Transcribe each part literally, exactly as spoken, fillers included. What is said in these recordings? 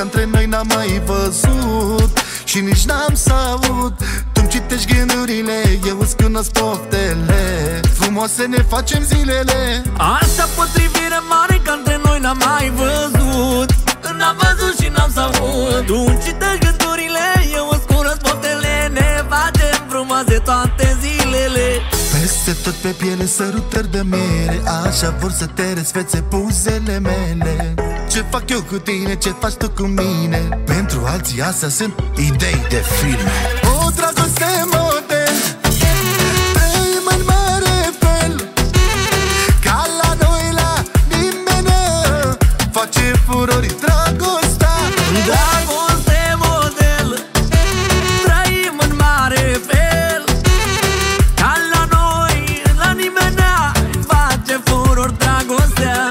ca între noi n-am mai văzut și nici n-am să aud. Tu-mi citești gândurile, eu îți cunosc poftele, frumoase ne facem zilele. Așa potrivire mare ca între noi n-am mai văzut, n-am văzut și n-am să aud. Tu-mi citești gândurile, eu îți cunosc poftele, ne facem frumoase toate zilele. Peste tot pe piele sărutări de mere, așa vor să te răsfețe buzele mele. Ce fac eu cu tine, ce faci tu cu mine? Pentru alții astea sunt idei de filme. O dragoste model, trăim în mare fel, ca la noi la nimeni face furori dragostea. Dragoste model, trăim în mare fel, ca la noi la nimeni face furori dragostea.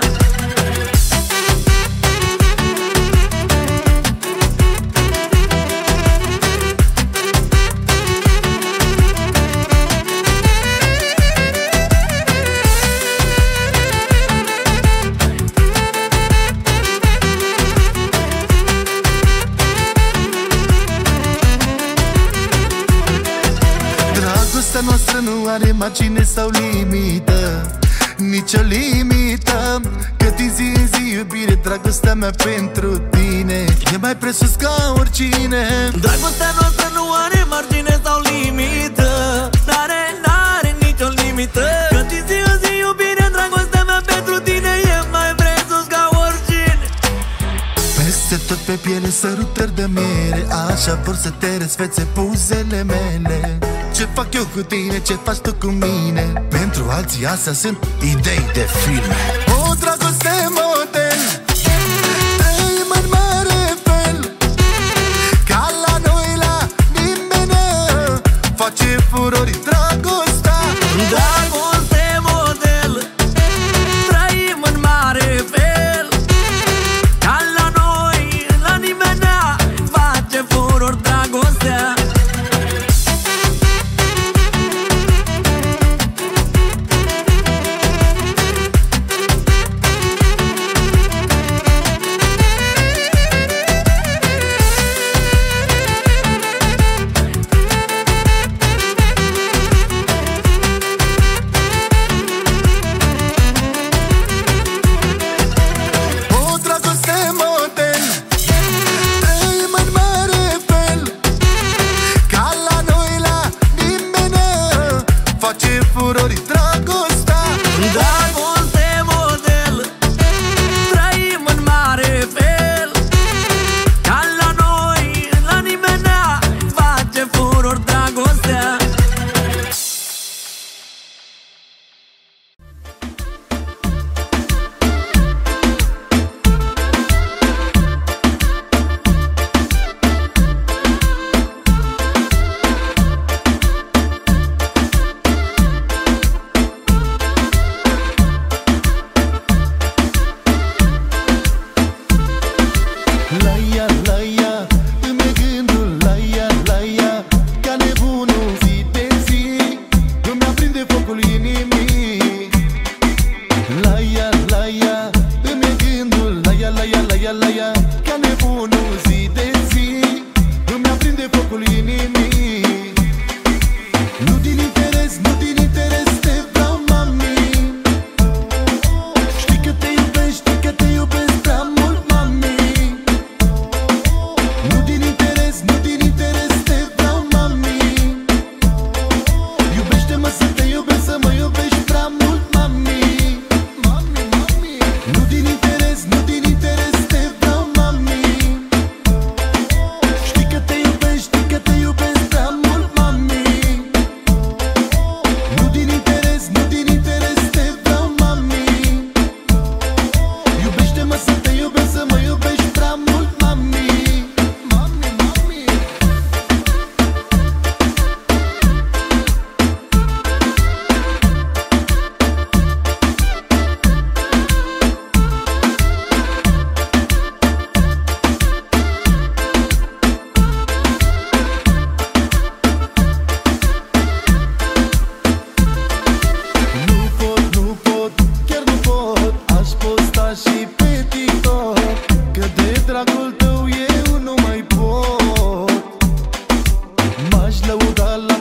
Dragostea noastră nu are margine sau limită, nicio limită, că din zi în zi iubire, dragostea mea pentru tine e mai presus ca oricine. Dragostea noastră nu are margine sau limită, N-are, n-are nicio limită, că din zi în zi iubire, dragostea mea pentru tine e mai presus ca oricine. Peste tot pe piele sărutări de mere, așa vor să te răsfețe buzele mele. Ce fac eu cu tine, ce faci tu cu mine? Pentru alții astea sunt idei de filme. O dragoste model, trăim în mare fel, ca la noi la nimeni face furori dragostea. Dragoste model, trăim în mare fel, ca la noi la nimeni face furori dragostea.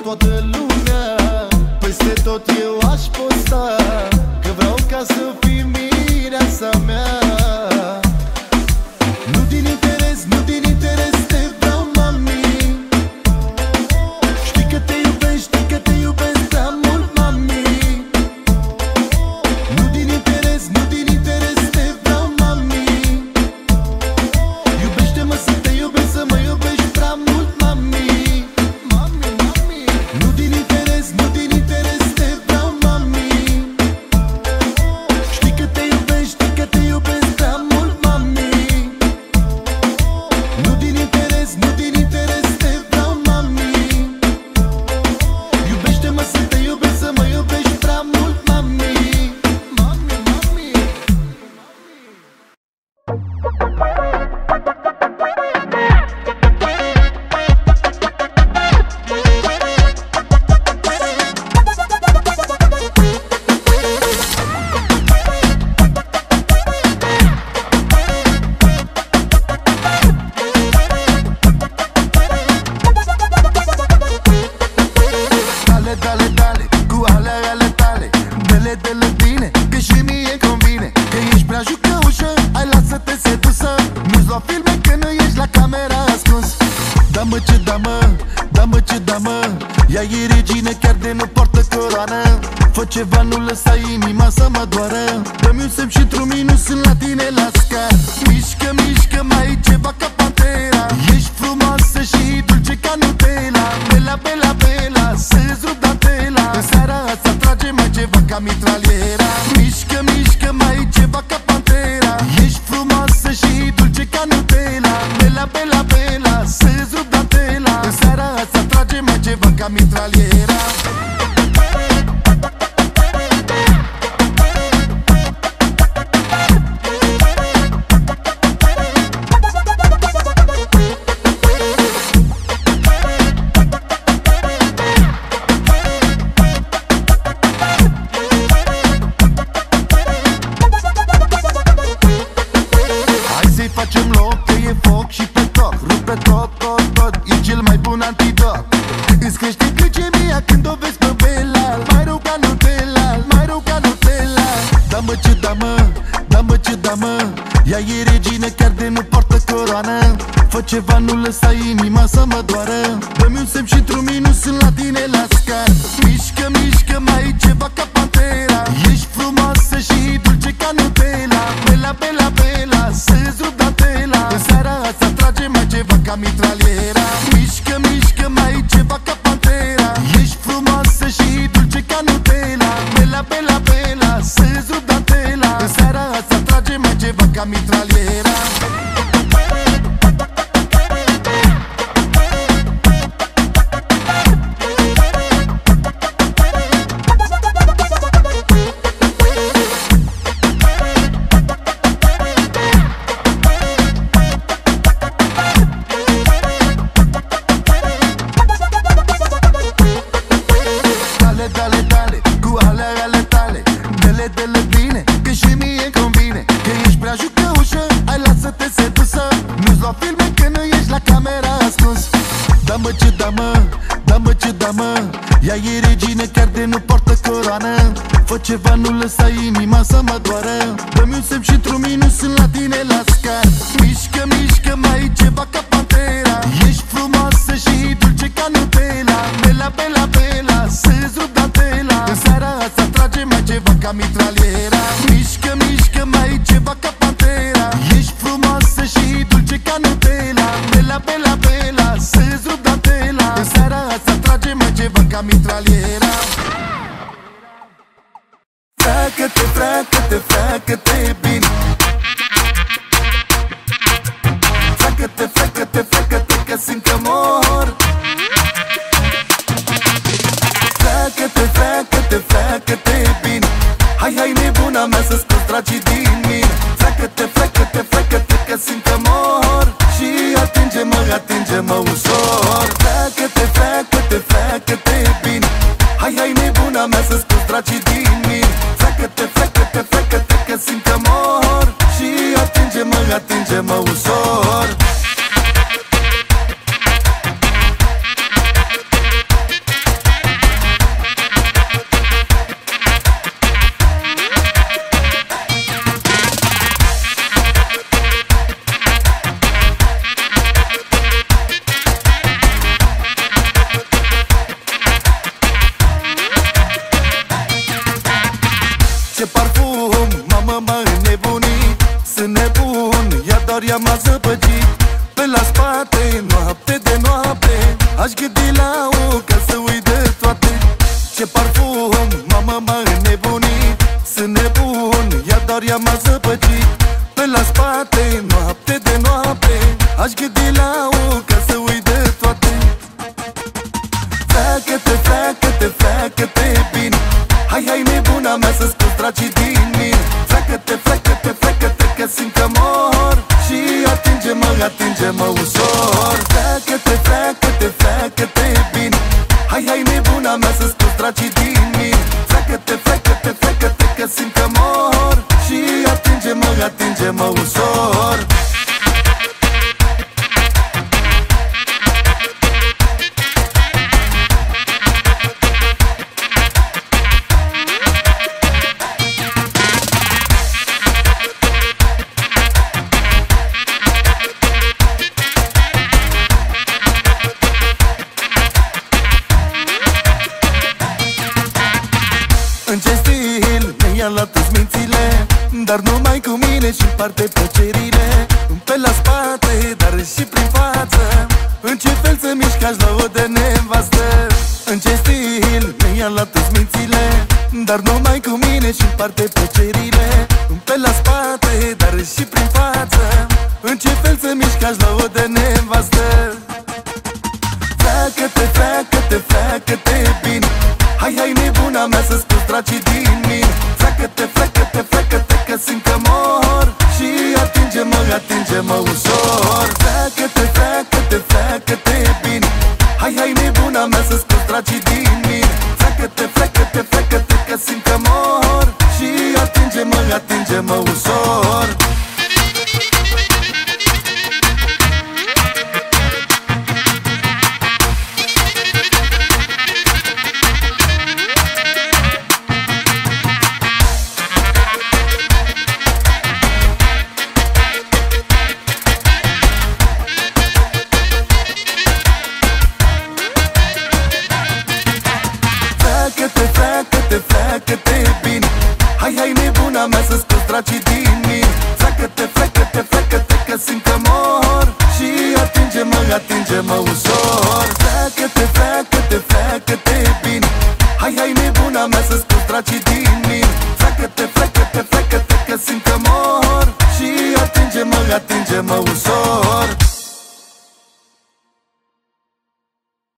toată lumea, peste tot eu aș posta, că vreau ca să fii mireasa mea. Nu din interes, nu din interes te vreau, mami. Știi că te iubesc, știi că te iubesc prea mult, mami. Nu din interes, nu din interes te vreau, mami. Iubește-mă să te iubesc, să mă iubești prea mult, mami. Mami, mami. Nu din interes, nu din interes te vreau, mami. Știi că te iubesc, știi că te iubesc prea mult, mami. Nu din interes, nu din interes te vreau, mami. Iubește-mă să te iubesc, să mă iubești prea mult, mami. Mami, mami. Dale, dale, dale, cu alea ale tale, dele, dele bine, că și mie convine, că ești prea jucăușă, hai lasă-te sedusă. Nu-ți lua filme că nu ești la camera ascuns. Da-mă ce da-mă, da-mă ce da-mă, ea e regină chiar de nu poartă coroană. Fă ceva, nu lăsa inima să mă doară. Dă-mi un semn și într-un minut sunt la tine la scar. Mișcă, mișcă, mai e ceva ca pantera. Ești frumoasă și dulce ca Nutella. Bela, bela, bela, să-ți rup dantela. În seara asta trage mai ceva ca mitraliera. Mișcă, mișcă, mai e ceva ca pantera. Ești frumoasă și dulce ca Nutella. Bela, bela, bela, să-ți rup dantela. În seara asta trage mai ceva ca mitraliera. Hai să-i facem loc, că e foc și pe top. Rupe tot, tot, tot, e cel mai bun antidot. Îți crește glicemia când o vezi pe Bela. Mai rău ca Nutella, mai rău ca Nutella. Da-mă ce da-mă, da-mă ce da-mă, ea e regină chiar de nu poartă coroană. Fă ceva, nu lăsa inima să mă doară. Dă-mi un semn și într-un minut sunt la tine la scar. Mișcă, mișcă, mai e ceva ca pantera. Ești frumoasă și dulce ca Nutella. Bela, bela, bela, să-ți rup dantela. În seara asta trage mai ceva ca mitraliera. Mișcă, mișcă, mai e ceva ca pantera. Ești frumoasă și dulce ca Nutella. Bela, bela, bela, să-ți rup dantela. În seara asta trage mai ceva ca mitraliera. Dale, dale, dale, cu alea ale tale, dele, dele bine, că și mie convine, că ești prea jucăușă, hai lasă-te sedusă. Nu-ți lua filme că nu ești la camera ascuns. Da-mă ce da-mă, da-mă ce da-mă, ea e regină chiar de nu poartă coroană. Fă ceva, nu lăsa inima să mă doară. Dă-mi un semn și într-un minut sunt la tine la scar. Mișcă, mișcă, mai e ceva ca pantera. Ești frumoasă și dulce ca Nutella. Bela, bela, bela, să-ți rup dantela. În seara asta trage mai ceva ca mitraliera. Mișcă, mișcă, mai e ceva ca pantera. Ești frumoasă și dulce ca Nutella. Bela, bela, bela, să-ți rup dantela. În seara asta trage mai ceva ca mitraliera. Freacă-te, freacă-te, freacă-te bine. Freacă-te, freacă-te, freacă-te, că simt că mor. Freacă-te, freacă-te, freacă-te bine. Hai, hai nebuna mea să scoți dragii din mine. Freacă-te, freacă-te, freacă-te, că simt că mor. Și atinge-mă, atinge-mă ușor. Freacă-te, freacă-te, freacă-te bine. Hai, hai nebuna mea să scoți dragii din mine. Freacă-te, freacă-te, freacă-te, că simt că mor. Și atinge-mă, atinge-mă ușor. În ce stil mi-a luat toți mințile, dar numai cu mine și împarte plăcerile. Pe la spate, dar și prin față. În ce fel să mișcă aș lua-o de nevastă. În ce stil mi-a luat toți mințile, dar numai cu mine și împarte plăcerile. Pe la spate, dar și prin față. În ce fel să mișcă aș lua-o de nevastă. Freacă-te, freacă-te, freacă-te bine. Hai, hai nebuna mea să scoți dracii din mine. Freacă-te, freacă-te, freacă-te că simt că mor. Și atinge-mă, atinge-mă ușor. Freacă-te, freacă-te, freacă-te bine. Hai, hai nebuna mea să scoți dracii din mine. Freacă-te, freacă-te, freacă-te că simt că mor. Și atinge-mă, atinge-mă ușor. Freacă-te, freacă-te, freacă-te bine. Hai, hai nebuna mea să scoți dracii din mine. Freacă-te, freacă-te, freacă-te că simt că mor. Și atinge-mă, atinge-mă ușor. Freacă-te, freacă-te, freacă-te bine. Hai, hai nebuna mea să scoți dracii din mine. Freacă-te, freacă-te, freacă-te